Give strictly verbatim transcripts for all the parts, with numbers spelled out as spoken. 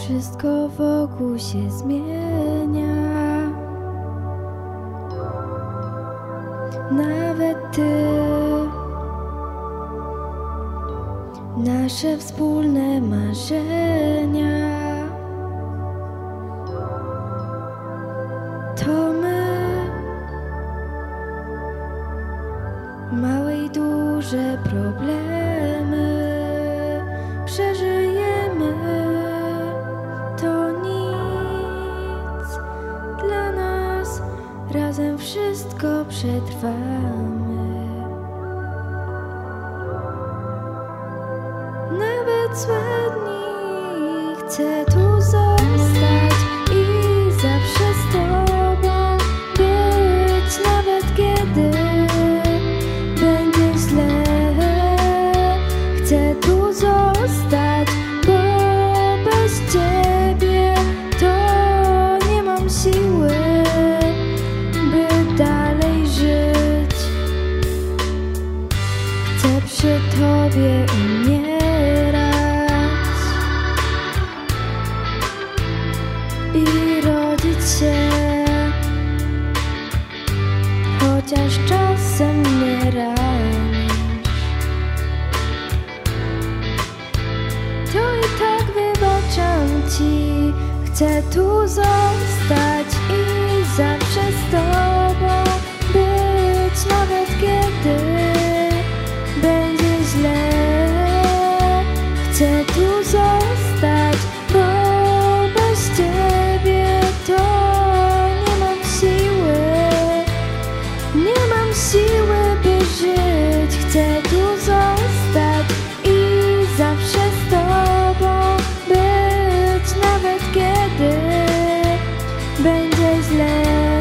Wszystko wokół się zmienia, nawet ty. Nasze wspólne marzenia to my. Małe i duże problemy przeżyjemy. To nic dla nas, razem wszystko przetrwamy. Nawet złe dni chcę tu zostać i zawsze z tobą być, nawet kiedy będzie źle. Chcę tu zostać, bo bez ciebie to nie mam siły, by dalej żyć. Chcę przy tobie umierać i rodzić się, chociaż czasem mnie ranisz. To i tak wybaczam ci. Chcę tu zostać i zawsze z tobą być, nawet kiedy będzie źle. Chcę tu zostać, bo bez ciebie to nie mam siły. Nie mam siły, by żyć. Chcę tu zostać i zawsze z tobą być, nawet kiedy będzie źle.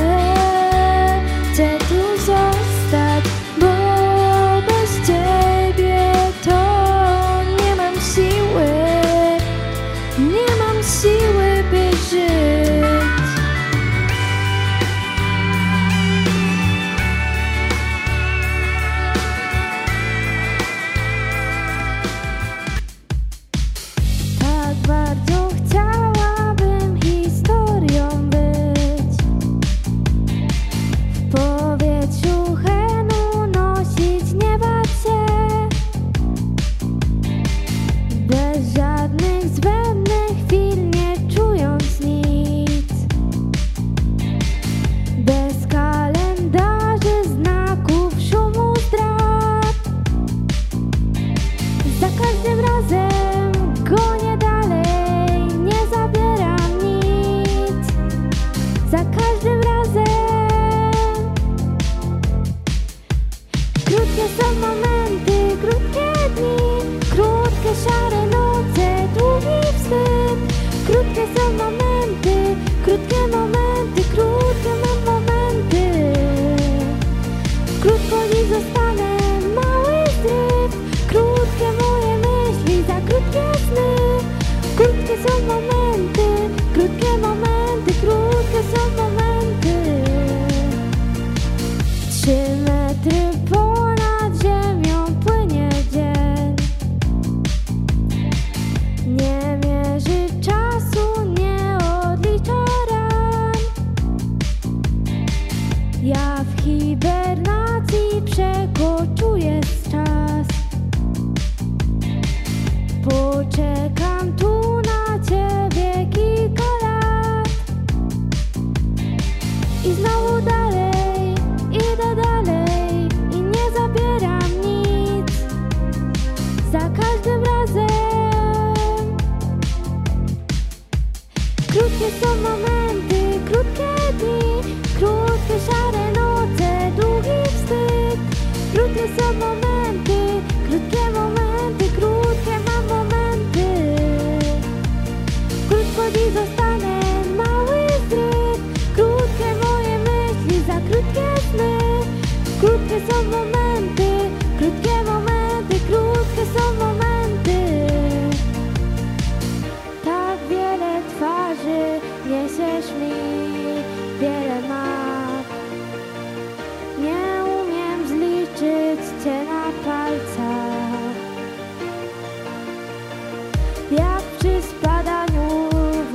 Chcę tu zostać, bo bez ciebie to nie mam siły. Nie mam siły, by żyć. Tak bardzo chciałabym historią być, w powietrzu hen unosić, nie bać się, bez żadnych zbędnych chwil, nie czując nic, bez kalendarzy, znaków, szumu, zdrad. Za każdym razem gonię dalej, nie zabieram nic. Za każdym razem. Krótkie są momenty, krótkie dni, krótkie szare noce, długi wstyd. Krótkie są momenty, krótkie momenty, krótkie mam momenty. Krótko dziś zostanę, mały zryw. Krótkie moje myśli, za krótkie sny. Krótkie są momenty, krótkie momenty, krótkie są momenty. Trzy metry ponad ziemią płynie dzień. Nie mierzy czasu, nie odlicza ran. Ja w hibernacji przekoczuję czas. Poczekam tu na ciebie kilka lat. I znowu dalej, idę dalej i nie zabieram nic. Za każdym razem. Krótkie są momenty, krótkie dni, krótkie szare noce, długi wstyd. Krótkie są momenty, krótkie momenty, krótkie mam momenty. Krótko dziś zostanę, mały zryw. Krótkie moje myśli, za krótkie sny. Krótkie są momenty, krótkie momenty, krótkie są momenty. Tak wiele twarzy niesiesz mi, wiele map. Nie umiem zliczyć cię na palcach. Jak przy spadaniu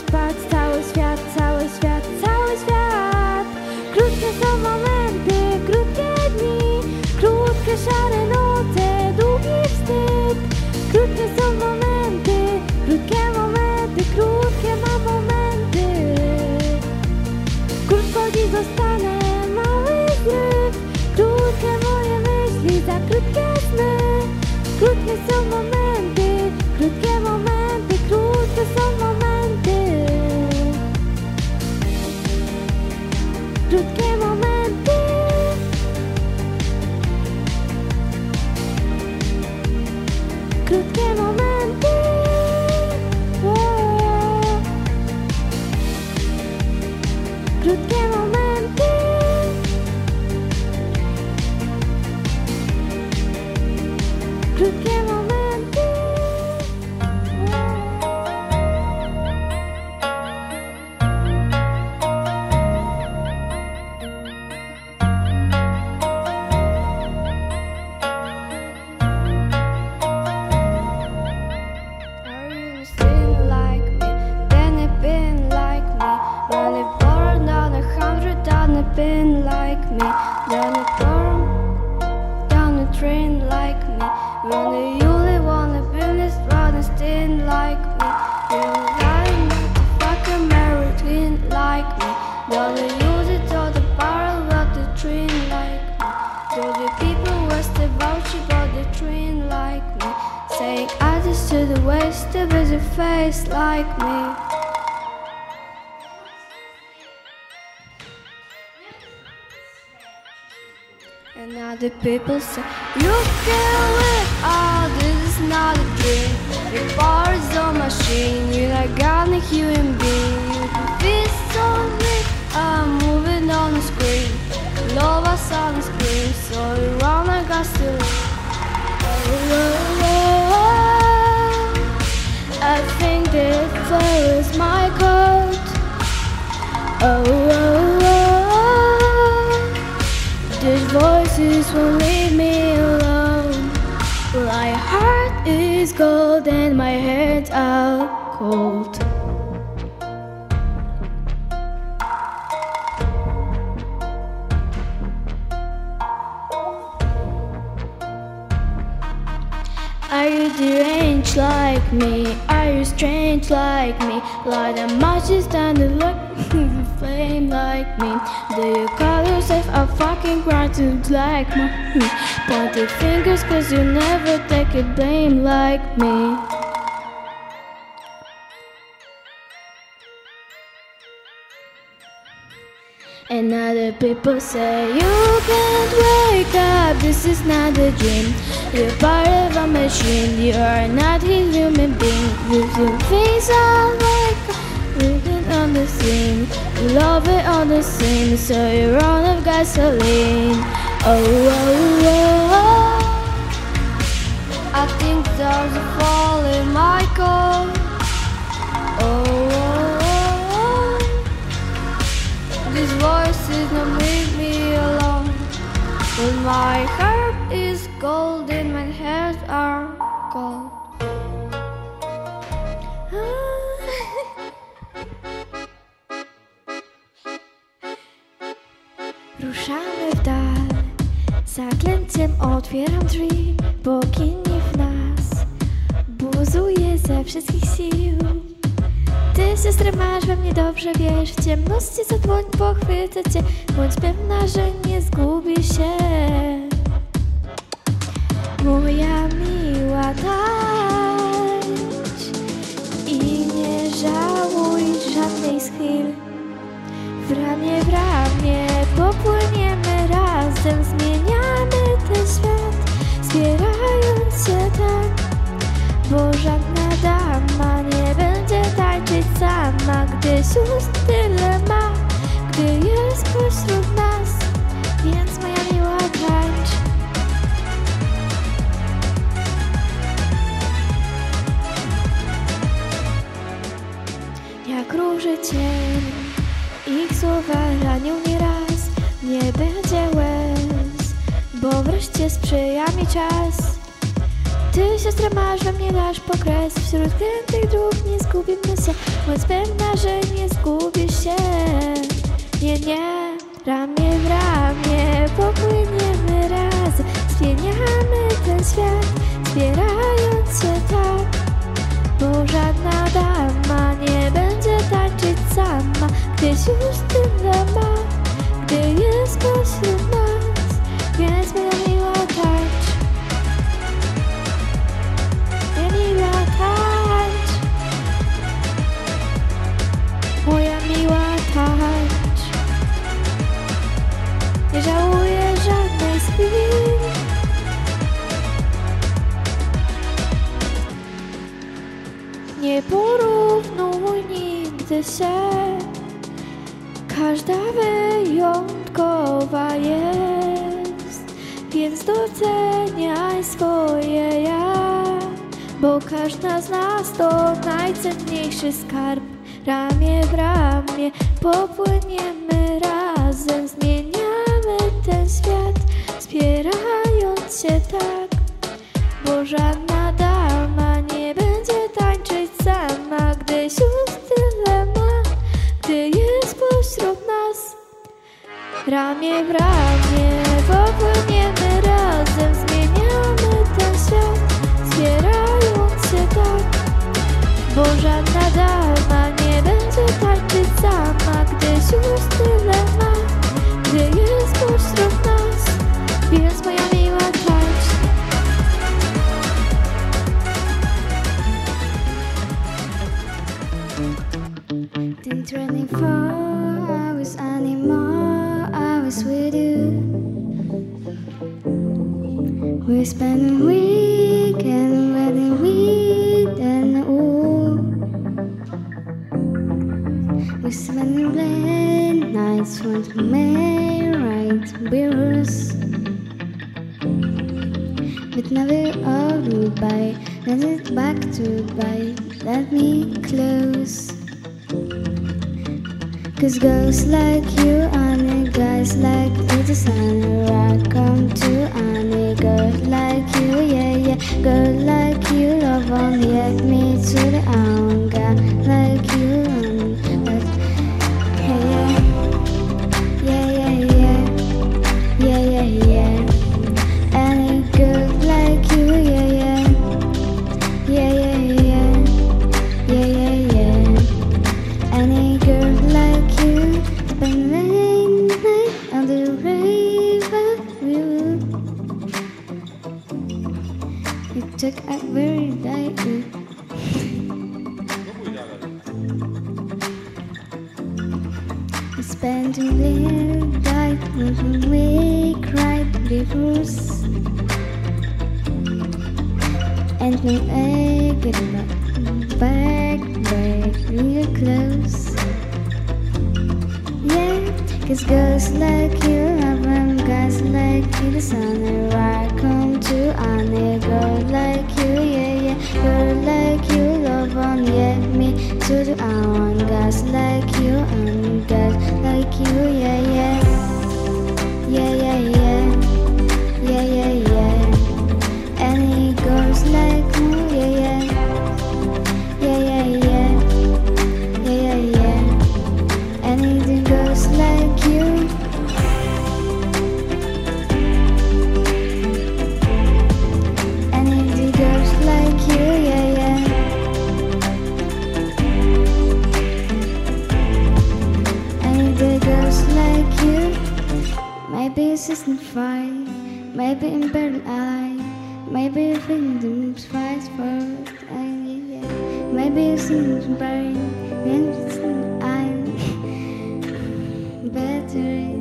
spać cały świat, cały świat, cały świat. Krótkie są momenty, krótkie dni, krótkie szare noce, długi wstyd. Krótkie są momenty, krótkie momenty, krótkie mam momenty. Krótko dziś zostanę, mały zryw, krótkie moje myśli, za krótkie sny. Krótkie są momenty, krótkie momenty, krótkie są momenty. Krótkie momenty. Krótkie momenty. Wow. Krótkie momenty. Krótkie momenty. Been like me, down the dorm, down the train like me. When the only wanna build this running stain like me. You're lying like the fucking American like me. Don't use it all the power about the train like me. So the people west about you got the train like me. Saying I just to the west of his face like me. And other people say, you can live, oh, this is not a dream. Your power is a machine, you're not gonna human being. You can be so weak, I'm moving on the screen. Love us on the screen, so you run like I still oh, oh, oh. I think that fire is my coat. Oh, oh, oh. These voices won't leave me alone. My heart is cold and my hands are cold. Are you deranged like me? Are you strange like me? Like the matches down the look flame like me. Do you call yourself a fucking cartoon like me? Pointing fingers cause you never take a blame like me. And other people say you can't wake up, this is not a dream. You're part of a machine, you are not a human being. You do things all like living on the scene. You love it on the scene, so you run of gasoline. Oh, oh, oh, oh. I think there's a fall in my coat. Oh, oh, oh. These voices don't leave me alone. But my heart is gold and my hands are cold. Ruszamy w dal, zaklęciem otwieram drzwi. Bogini w nas buzuje ze wszystkich sił. Ty, siostry, masz we mnie dobrze, wiesz. W ciemności za dłoń pochwycę cię. Bądź pewna, że nie zgubisz się. Moja miła, tańcz i nie żałuj żadnej z chwil. W ramię w ramię popłyniemy razem, zmieniamy ten świat, zbierając się tak, bo żadna dama nie będzie tańczyć sama, gdy sióstr tyle ma, gdy jest pośród nas, więc moja miła, tańcz. Jak róży cień, ich słowa ranią mnie raz. Nie będzie łez, bo wreszcie sprzyja mi czas. Ty, siostra, masz we mnie dasz pokres. Wśród krętych dróg nie zgubimy się. Bądź pewna, że nie zgubisz się. Nie, nie, ramię w ramię popłyniemy razem. Zmieniamy ten świat, wspierając się tak. Bo żadna dama nie będzie tańczyć sama, gdyś już tyle ma, gdy jest pośród nas. Więc moja miła tańcz, moja miła tańcz, moja miła tańcz. Nie żałuję żadnej z chwil. Nie porównuj nigdy się, każda wyjątkowa jest, więc doceniaj swoje ja, bo każda z nas to najcenniejszy skarb. Ramię w ramię popłyniemy razem, zmieniamy ten świat, wspierając się tak, bo żadna dama nie będzie tańczyć sama, gdyś już tyle ma, gdy jest pośród nas. Ramię w ramię popłyniemy razem, zmieniamy ten świat, wspierając się tak, bo żadna dama nie będzie tańczyć sama, gdyś już tyle ma, gdy jest pośród nas. Więc moja miła tańcz. Didn't running for hours anymore, I was with you. We spent a weekend wedding week and ooh. We spent late nights with May right mirrors. But now we're all goodbye, let it back to goodbye, let me close. Cause girls like you and guys like you designer, I come to any girl like you, yeah, yeah. Girl like you love on, get me to the end. Guy like you and but hey, yeah, yeah, yeah, yeah, yeah, yeah, yeah. Any girl like you, yeah, yeah, yeah, yeah, yeah, yeah, yeah, yeah. Any girl like you, spend rain night on the river view. It took a very day. I spent a little night when we cried divorce. And when I get back, back in your clothes. Yeah, cause girls like you love them, guys like you the sun. I come to any girl like you, yeah, yeah. Girl like you love on, yeah, me to the hour. Guys like you and guys like you, yeah, yeah. Yeah, yeah, yeah. Yeah, yeah, yeah. Any girls like you, yeah, yeah. Yeah, yeah, yeah. Yeah, yeah, yeah. Any girls like you. Any girls like you, yeah, yeah. Any girls like you. Maybe it's just fine, maybe in better eye, maybe if it fights for yeah. Maybe it's in brain, and it's I'm better.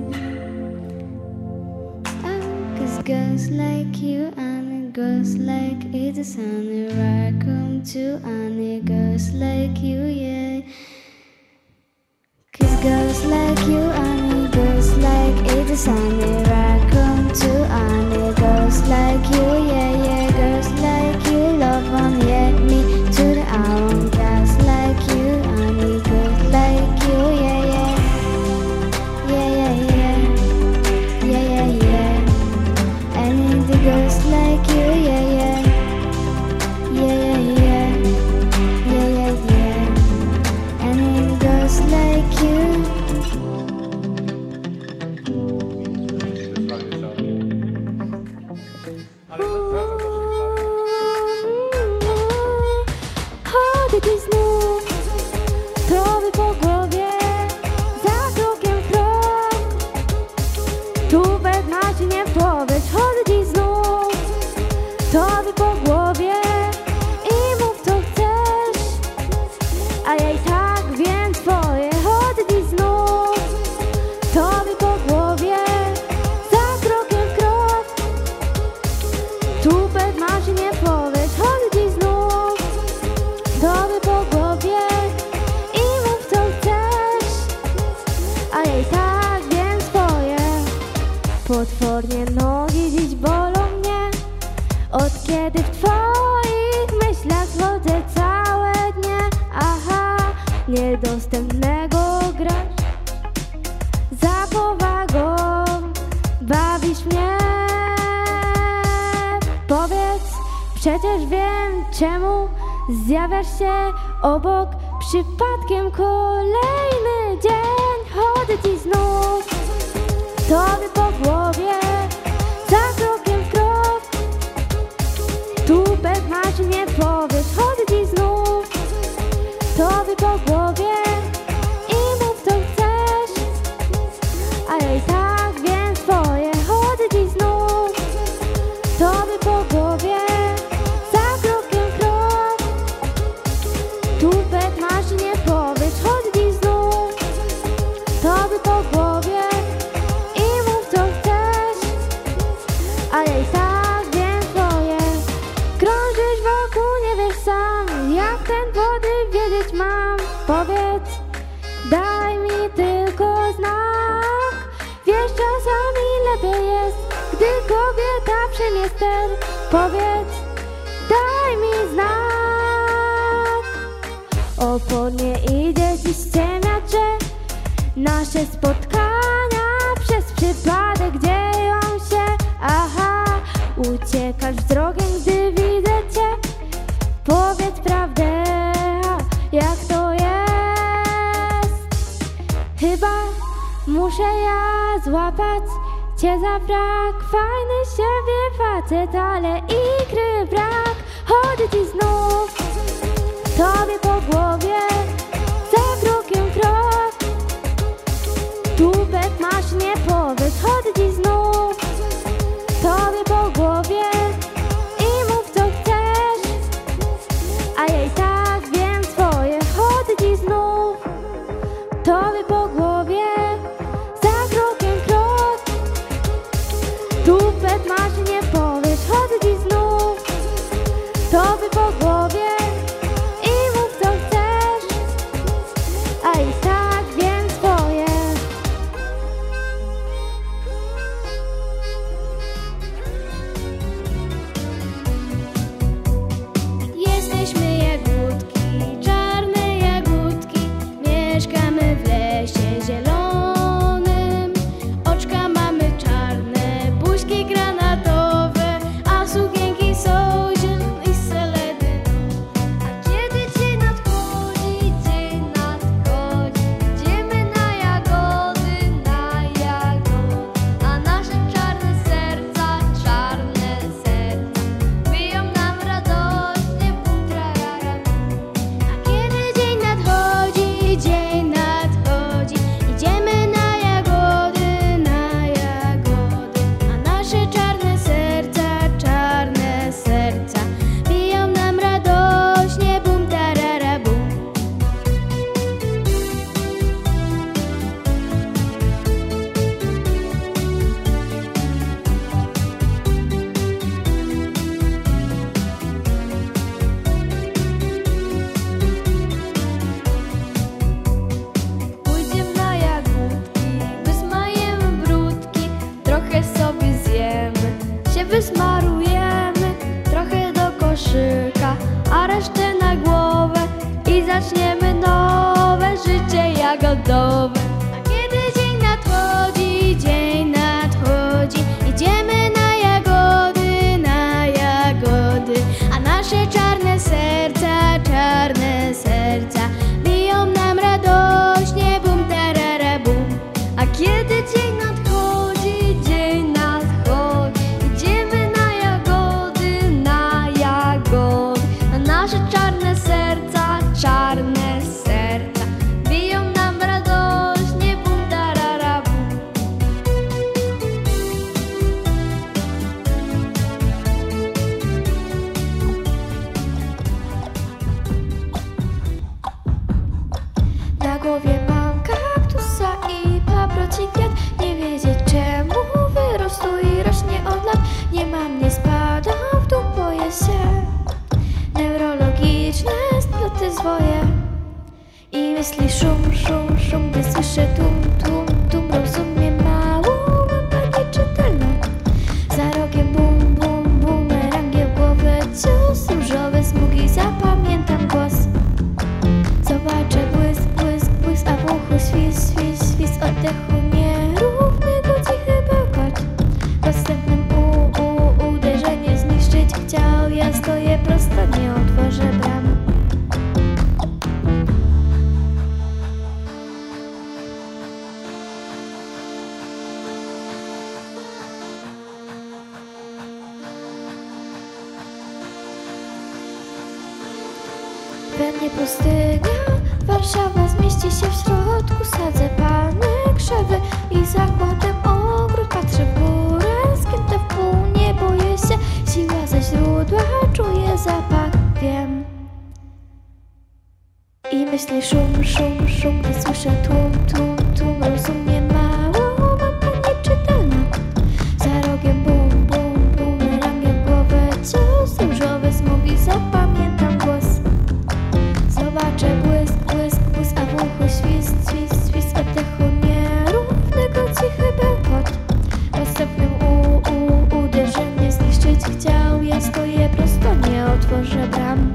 Oh, cause girls like you and girls like it is and I come to and girls like you, yeah. Cause girls like you and girls like it is and I come to and girls like you, yeah, yeah. Girls like you love on, yeah, me to the hour. Girls like you and girls like you, yeah, yeah. Yeah, yeah, yeah. Yeah, yeah, yeah. And the girls like you, yeah, yeah. like you. Chodzę ci znów, krowy po głowie, za krokiem krok. Tupet macie nie w powiedz, chodzę ci znów, krowy po głowie i mów co chcesz, a ja i tak wiem twoje. Chodzę ci znów, krowy po głowie, za krokiem krok. Tupet macie nie w powiedz, chodzę ci znów, krowy po głowie i mów co chcesz, a ja i tak wiem swoje. Potwornie nogi dziś bolą mnie, od kiedy w twoich myślach chodzę całe dnie. Aha, niedostępnego grasz, za powagą bawisz mnie. Powiedz, przecież wiem czemu zjawiasz się obok. Przypadkiem kolejny dzień, chodzę ci znów, tobie po głowie, za krokiem w krok. Tupet masz nie powiesz, chodzę ci znów, tobie po głowie i mów co chcesz, a ja i tak wiem swoje. Chodzę ci znów, tobie po głowie, za krokiem krok. Tupet masz nie powiesz, chodzę ci znów, tobie po głowie i mów co chcesz, a ja i tak wiem swoje. Krążysz wokół, nie wiesz sam, jak ten podryw wiedzieć mam. Powiedz, daj mi tylko znak. Wiesz, czasami lepiej jest, gdy kobieta przejmie ster. Powiedz, daj mi znak. Opornie idzie dziś ciemiacze, nasze spotkania przez przypadek dzieją się. Aha, uciekasz wzrokiem, gdy widzę cię. Powiedz prawdę, jak to jest. Chyba muszę ja złapać cię za brak. Fajny z siebie facet, ale ikry brak. Chodzę ci znów, tobie po głowie, za krokiem krok. Tupet masz nie powiesz, chodzę ci znów, tobie po głowie i mów co chcesz, a ja i tak wiem swoje. Chodzę ci znów, tobie po głowie, za krokiem krok. Tupet masz nie powiesz, chodzę ci znów, tobie po głowie i mów co chcesz, a i tak wiem swoje. Jesteśmy jagódki, czarne jagódki, mieszkamy w lesie zielonym. Oczka mamy czarne, buźki granatowe, a sukienki są zielone i seledyną. A kiedy dzień nadchodzi, dzień nadchodzi, idziemy na jagody, na jagody, a nasze czarne serca, czarne serca biją nam radośnie, bum trarara bum. A kiedy dzień nadchodzi, dzień nadchodzi, idziemy na jagody, na jagody, a nasze czarne serca, czarne serca biją nam radośnie, bum tarara bum. Pójdziemy na jagódki, wysmajemy brudki, trochę sobie zjemy, się wysmarujemy, trochę do koszyka, a resztę na głowę i zaczniemy nowe życie jagodowe. A kiedy dzień nadchodzi, dzień nadchodzi, idziemy na jagody, na jagody, a nasze czarne serca, czarne serca biją nam radośnie, bum słyszę tum, tum, tum, rozumiem mało, mapa nieczytelna. Za rogiem bum, bum, bumerangiem w głowę cios, różowe smugi, zapamiętam głos. Zobaczę błysk, błysk, błysk, a w uchu świst, świst, świst oddechu nierównego, cichy bełkot. W następnym u, u, uderzenie zniszczyć chciał, ja stoję prosto, nie otworzę bram. We mnie pustynia, Warszawa zmieści się w środku. Sadzę palmy, krzewy i zakładem ogród. Patrzę w górę, skięte w pół, nie boję się. Siła ze źródła, czuję zapach, wiem. I myśli szum, szum, szum, gdy słyszę tłum, tłum, tłum. Rozumiem mało, mapa nieczytelna. Za rogiem bum, bum, bumerangiem w głowę cios, różowe smugi, zapamiętam głos. Zobaczę błysk, błysk, błysk, a w uchu świst, świst, świst oddechu nierównego, cichy bełkot. W następnym u, u, uderzenie zniszczyć chciał, ja stoję prosto, nie otworzę bram.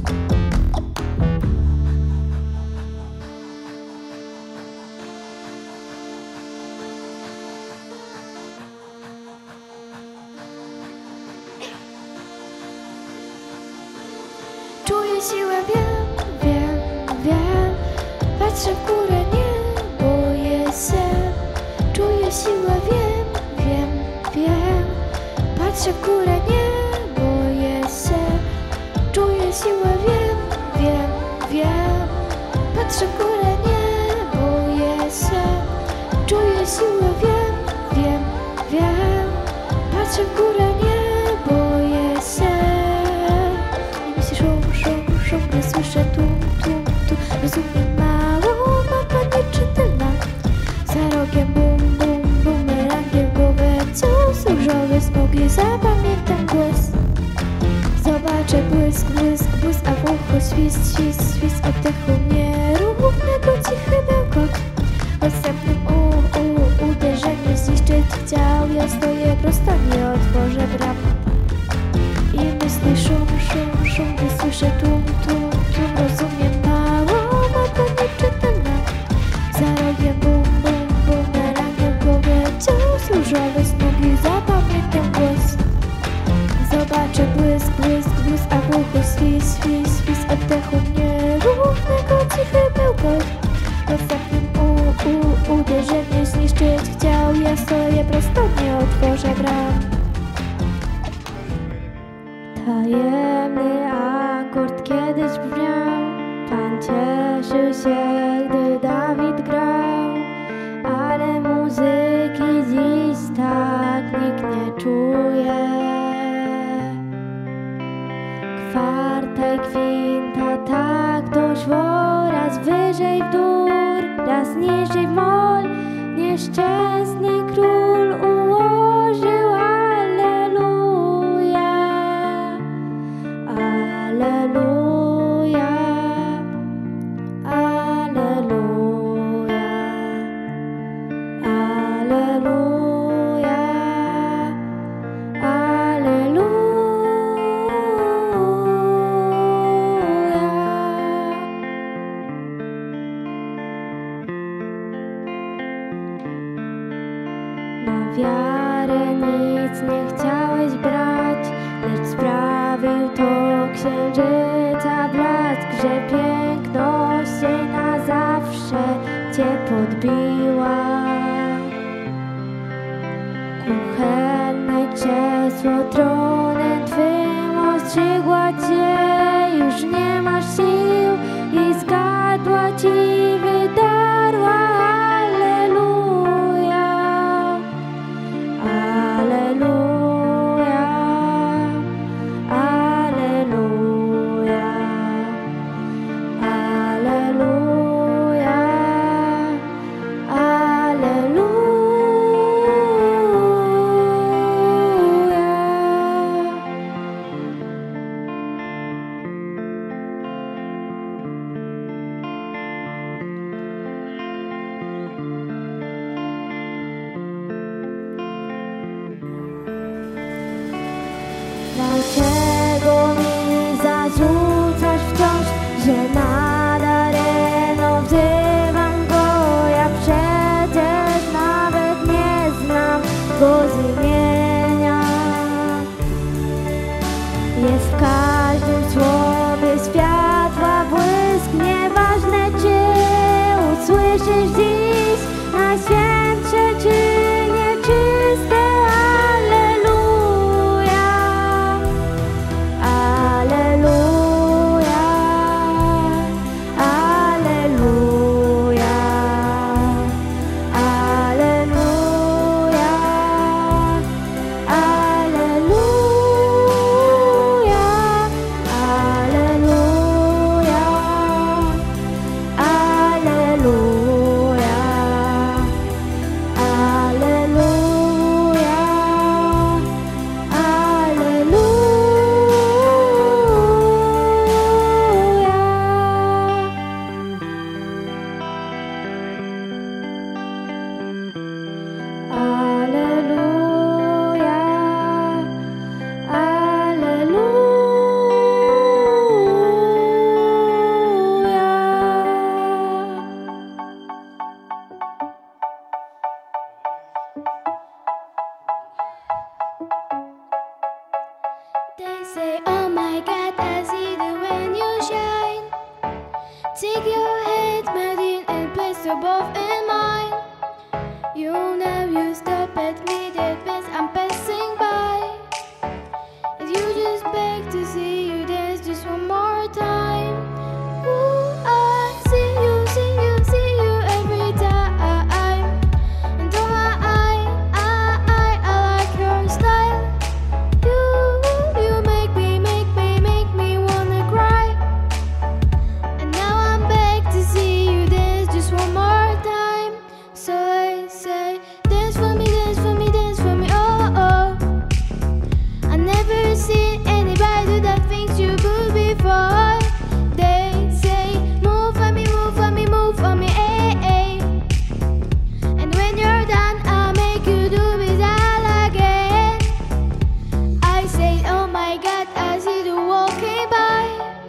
Czuję siłę, wiem, wiem, wiem. Patrzę w górę, nie boję się. Czuję siłę, wiem, wiem, wiem. Patrzę w górę, nie boję się. Czuję siłę, wiem, wiem, wiem. Patrzę w górę, nie boję się. Czuję siłę, wiem, wiem, wiem. Patrzę w górę, nie boję się. I myślisz, szum, szum, szum, nie słyszę tum, tum, tum. Rozumiem mało, mapa nieczytelna. Za rogiem bum, bum, bumerangiem w głowę cios, różowe smugi, zapamiętam głos. Zobaczę błysk, błysk, błysk, a w uchu świst, świst, świst oddechu nierównego, cichy bełkot. W następnym u, u, uderzenie zniszczyć chciał, ja stoję prosto, nie otworzę bram. I myśli szum, szum, szum, gdy słyszę tłum, tłum, tłum. Rozumiem mało, mapa nieczytelna. Za rogiem bum, bum, bumerangiem w głowę cios, różowe smugi, zapamiętam głos. Zobaczę błysk, błysk, błysk, a w uchu świst, świst, świst oddechu nierównego, cichy bełkot. W następnym u, u, uderzenie zniszczyć chciał, ja stoję prosto, nie otworzę bram. Tajemny akord kiedyś brzmiał, Pan cieszył się, gdy Dawid grał, ale muzyki dziś tak nikt nie czuje. Kwarta i kwinta tak doszło, raz wyżej w dur, raz niżej w mol. Nieszczęsny król ułożył alleluja, alleluja, alleluja, alleluja, alleluja. Na wiarę nic nie chciałeś brać, lecz sprawił to księżyca blask, że piękność jej na zawsze cię podbiła. Kuchenne krzesło tronem twym ostrzygła cię, już nie masz sił i z gardła ci wydarła alleluja, alleluja, alleluja, alleluja, alleluja. say, oh my God, I see the when you shine. Take your head, Marine, and place them both in mine. You know you stop at me, that means I'm passing by. And you just beg to see you dance just one more time. Ooh, I see you, see you, see you every time. And oh my, I, I, I, I like your style. You, you make me, make me, make me wanna cry. And now I'm back to see you dance just one more time. So I say, dance for me, dance for me, dance for me, oh, oh. I never seen anybody do the things you do before. They say, move for me, move for me, move for me, eh, eh. And when you're done, I'll make you do it all again. I say, oh my God, I see you walking by.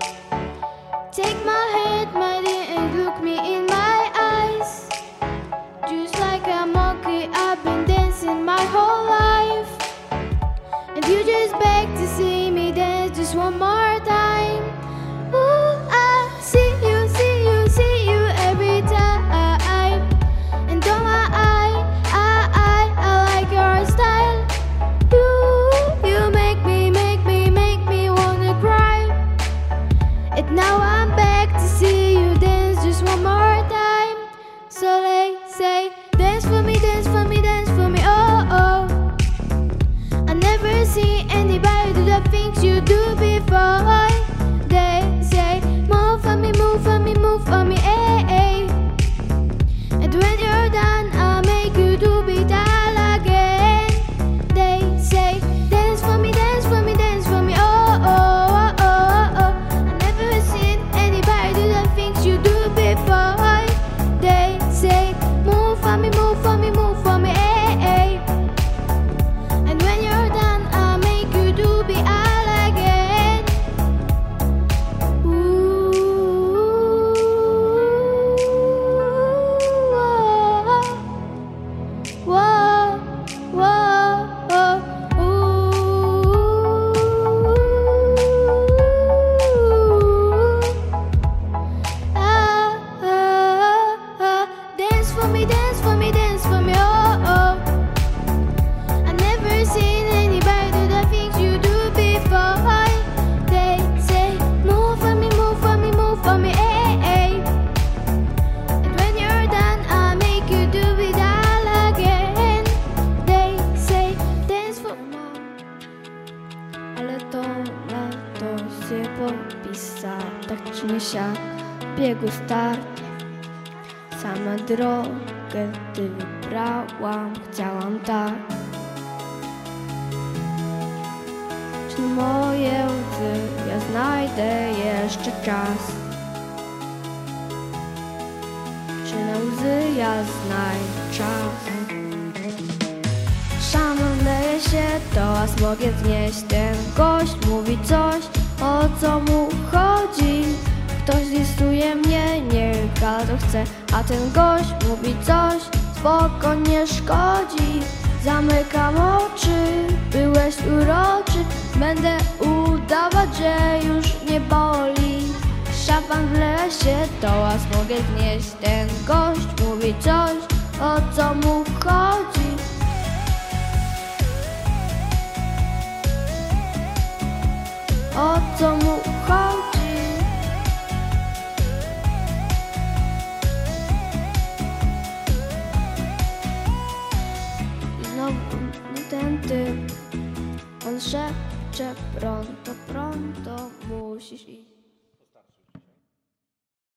Take my hand, my dear, and look me in my eyes. Just like a monkey, I've been dancing my whole life. And you just beg to see me dance just one more time. Ooh, I see you, see you, see you every time. And oh my, I, I, I, I like your style. You, you make me, make me, make me wanna cry. And now I'm back to see you dance just one more time. So they say, dance for me, dance for me, dance for me, oh, oh. I never see anybody do the things you do before. They say, move for me, move for me, move for me, eh, eh. And when you're done, I'll make you do it all again. They say, dance for me, dance for me, dance for me, oh, oh, oh, oh, oh. I never seen anybody do the things you do before. They say, move for me, move for me, move for me, eh, eh. And when you're done, I'll make you do it all again. Ooh, whoa, whoa, whoa, ooh. Ah, ah, ah. Dance for me, dance for me, dance for me, oh, oh. I never seen anybody do the things you do before. They say, move for me, move for me, move for me, eh, eh. And when you're done, I'll make you do it all again. They say, dance for me. Ale to lato się podpisa, tak czy nie siak, biegu start. Sama drogę ty wybrałam, chciałam tak. Czy na moje łzy ja znajdę jeszcze czas? Czy na łzy ja znajdę czas? Szaman leje się, to aż mogę znieść. Ten gość mówi coś, o co mu chodzi. Ktoś listuje mnie, nie każdy chce. A ten gość mówi coś, spoko nie szkodzi. Zamykam oczy, byłeś uroczy. Będę udawać, że już nie boli. Szafan w lesie, to aż mogę znieść. Ten gość mówi coś, o co mu chodzi. O co mu chodzi? I znowu ten typ, on szepcze pronto, pronto musisz iść.